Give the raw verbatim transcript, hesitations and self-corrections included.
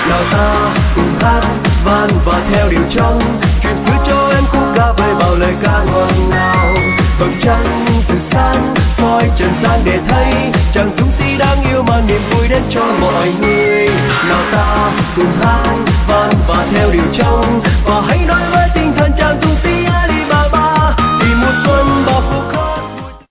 Nào ta cùng hát van và theo điệu trong, truyền cứ cho em khúc ca với bao lời ca ngọt ngào. Vầng trăng từ sáng soi trần gian để thấy chàng dũng sĩ đáng yêu mang niềm vui đến cho mọi người. Nào ta cùng hát van và theo điệu trong, và hãy nói